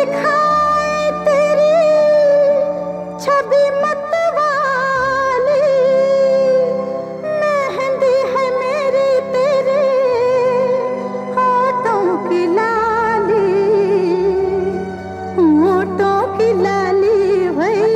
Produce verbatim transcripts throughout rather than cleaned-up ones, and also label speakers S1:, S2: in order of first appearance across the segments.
S1: दिखाए तेरी छवि मतवाली, मेहंदी है मेरी तेरे होठों की लाली, होठों की लाली भई।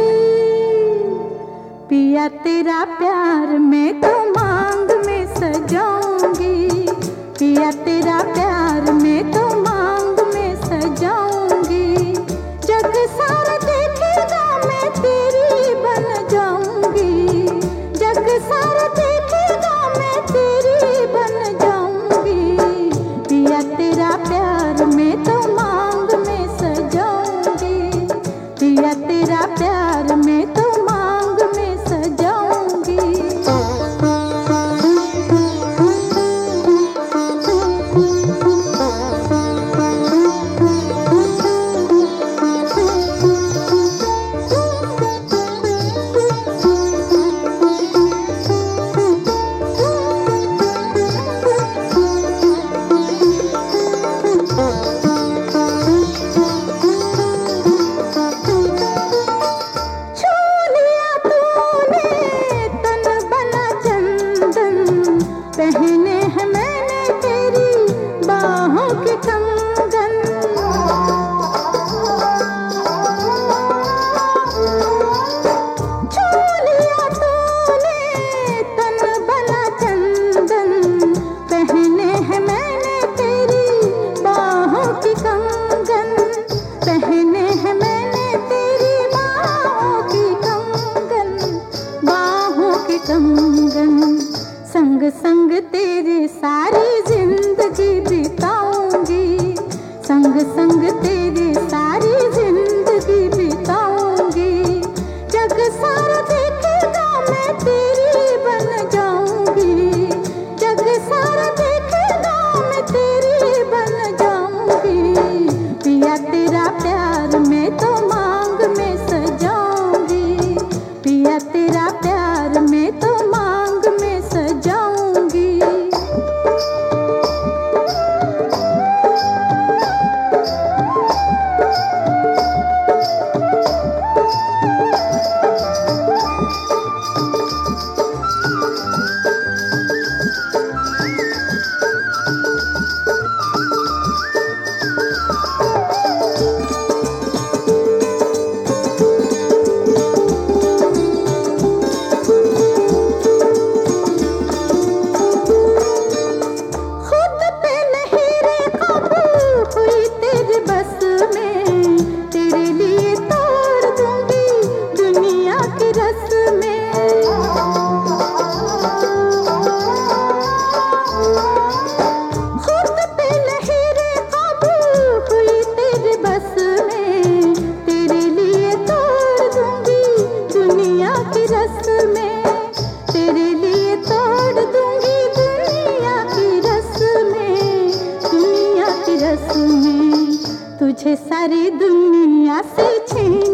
S1: पिया तेरा प्यार मैं तो मांग में सजाऊंगी, पिया तेरा प्यार मैं तो मांग में सजाऊंगी। जग सारा देखेगा मैं तेरी बन जाऊंगी, जग सारा देखेगा मैं तेरी बन जाऊंगी। पिया तेरा प्यार मैं तो मांग में सजाऊंगी, पिया तेरा प्यार मैं तो मांग में सजाऊंगी। पहने हैं मैंने तेरी बाहों के कंगन, छू लिया तूने तन बना चंदन। पहने हैं मैंने तेरी बाहों की कंगन, पहने हैं मैंने तेरी बाहों की कंगन, बाहों की कंगन। संग संग तेरे सारी जिंदगी बिताऊंगी, संग संग तेरे सारी जिंदगी बिताऊंगी। जग सारा देखेगा मैं तेरी बन जाऊंगी, जग सारा देखेगा मैं तेरी बन जाऊंगी। पिया तेरा प्यार मैं तो मांग में सजाऊंगी, पिया तेरा प्यार मैं तो मांग में सजाऊंगी। तुझे सारी दुनिया से छीन